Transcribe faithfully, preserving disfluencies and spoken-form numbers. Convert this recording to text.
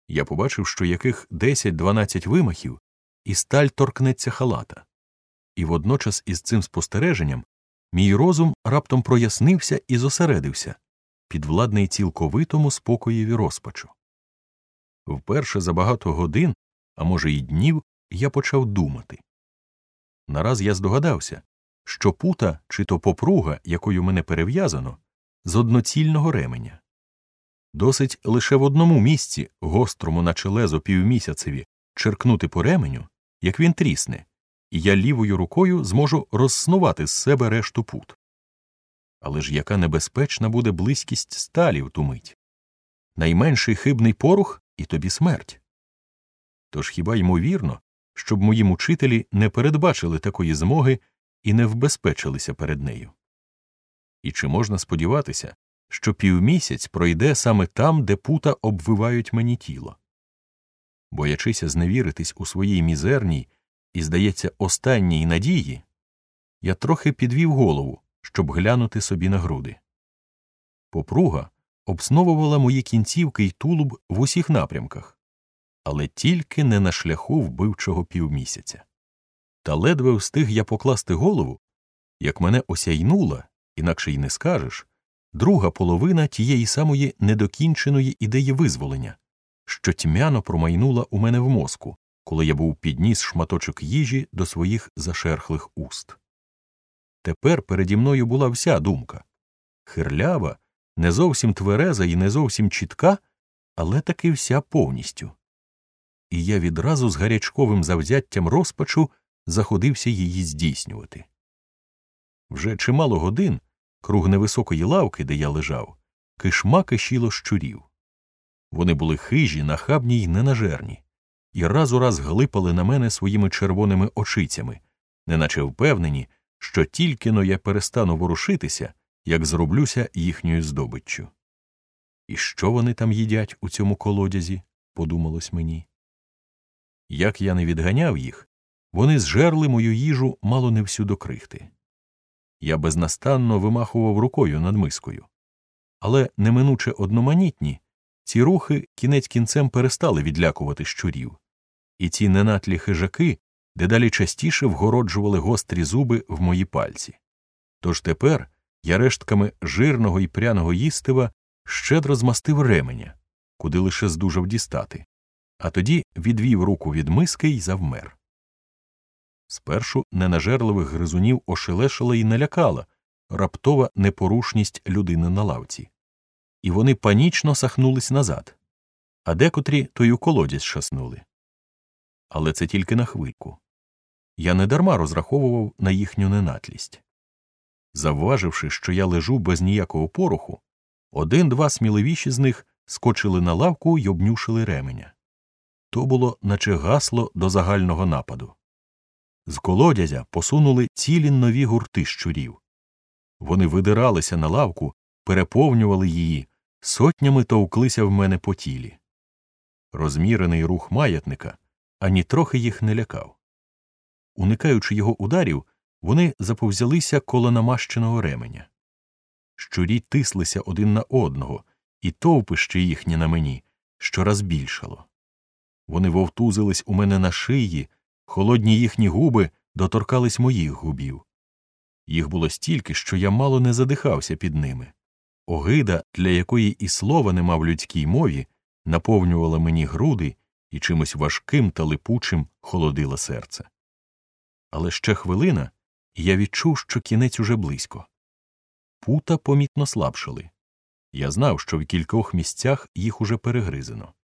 Я побачив, що яких десять-дванадцять вимахів, і сталь торкнеться халата. І водночас із цим спостереженням мій розум раптом прояснився і зосередився, підвладний цілковитому спокоєві розпачу. Вперше за багато годин, а може й днів, я почав думати. Нараз я здогадався, що пута, чи то попруга, якою мене перев'язано, з одноцільного ременя. Досить лише в одному місці, гострому наче лезо півмісяцеві, черкнути по ременю, як він трісне, і я лівою рукою зможу розснувати з себе решту пут. Але ж яка небезпечна буде близькість сталі в ту мить? Найменший хибний порух – і тобі смерть. Тож хіба ймовірно, щоб мої мучителі не передбачили такої змоги і не вбезпечилися перед нею? І чи можна сподіватися, що півмісяць пройде саме там, де пута обвивають мені тіло? Боячися зневіритись у своїй мізерній і, здається, останній надії, я трохи підвів голову, щоб глянути собі на груди. Попруга обсновувала мої кінцівки й тулуб в усіх напрямках, але тільки не на шляху вбивчого півмісяця. Та ледве встиг я покласти голову, як мене осяйнула, інакше й не скажеш, друга половина тієї самої недокінченої ідеї визволення, що тьмяно промайнула у мене в мозку, коли я був підніс шматочок їжі до своїх зашерхлих уст. Тепер переді мною була вся думка. Хирлява, не зовсім твереза і не зовсім чітка, але таки вся повністю. І я відразу з гарячковим завзяттям розпачу заходився її здійснювати. Вже чимало годин, круг невисокої лавки, де я лежав, кишма кишіло щурів. Вони були хижі, нахабні й ненажерні, і раз у раз глипали на мене своїми червоними очицями, неначе впевнені, що тільки-но я перестану ворушитися, як зроблюся їхньою здобиччю. І що вони там їдять у цьому колодязі, подумалось мені. Як я не відганяв їх, вони зжерли мою їжу мало не всю до крихти. Я безнастанно вимахував рукою над мискою. Але неминуче одноманітні, ці рухи кінець кінцем перестали відлякувати щурів. І ці ненатлі хижаки дедалі частіше вгороджували гострі зуби в мої пальці. Тож тепер я рештками жирного і пряного їстива щедро змастив ременя, куди лише здужав дістати, а тоді відвів руку від миски й завмер. Спершу ненажерливих гризунів ошелешила і налякала раптова непорушність людини на лавці. І вони панічно сахнулись назад, а декотрі то й у колодязь шаснули. Але це тільки на хвильку. Я недарма розраховував на їхню ненатлість. Завваживши, що я лежу без ніякого пороху, один-два сміливіші з них скочили на лавку й обнюшили ременя. То було наче гасло до загального нападу. З колодязя посунули цілі нові гурти щурів. Вони видиралися на лавку, переповнювали її, сотнями товклися в мене по тілі. Розмірений рух маятника ані трохи їх не лякав. Уникаючи його ударів, вони заповзялися коло намащеного ременя. Щурі тислися один на одного, і товпище їхнє на мені щораз більшало. Вони вовтузились у мене на шиї, холодні їхні губи доторкались моїх губів. Їх було стільки, що я мало не задихався під ними. Огида, для якої і слова нема в людській мові, наповнювала мені груди і чимось важким та липучим холодила серце. Але ще хвилина, і я відчув, що кінець уже близько. Пута помітно слабшали. Я знав, що в кількох місцях їх уже перегризено.